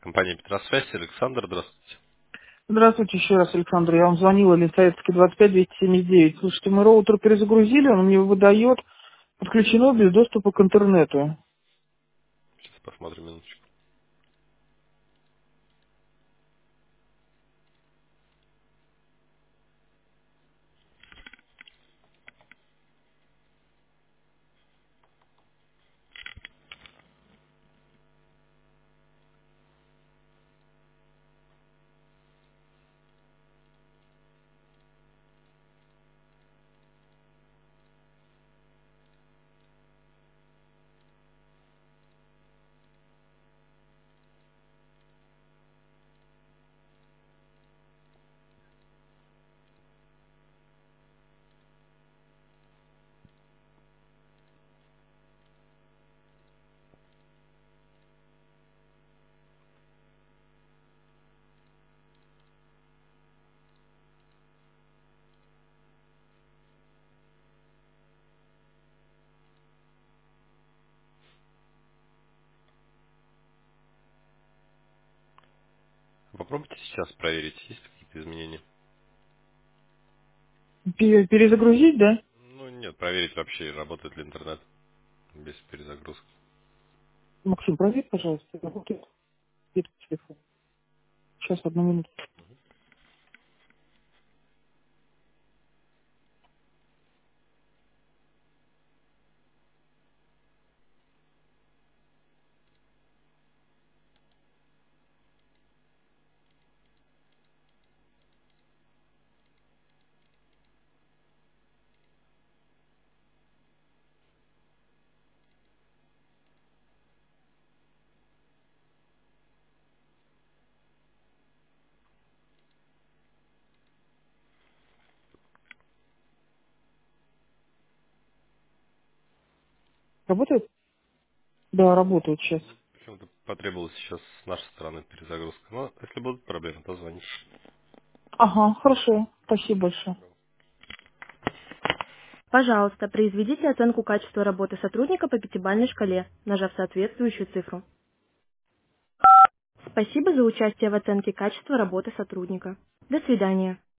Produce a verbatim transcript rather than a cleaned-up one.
Компания Петросвязь, Александр, здравствуйте. Здравствуйте еще раз, Александр. Я вам звонила, Лисаевский двадцать пять двести семьдесят девять. Слушайте, мы роутер перезагрузили, он мне выдает подключено без доступа к интернету. Сейчас посмотрим минуточку. Попробуйте сейчас проверить, есть какие-то изменения. Пе- Перезагрузить, да? Ну нет, проверить вообще, работает ли интернет без перезагрузки. Максим, проверь, пожалуйста. Работает Где-то телефон. Сейчас, одну минуту. Работает? Да, работает сейчас. Почему-то потребовалась сейчас с нашей стороны перезагрузка. Но если будут проблемы, то звоните. Ага, хорошо. Спасибо большое. Пожалуйста, произведите оценку качества работы сотрудника по пятибалльной шкале, нажав соответствующую цифру. Спасибо за участие в оценке качества работы сотрудника. До свидания.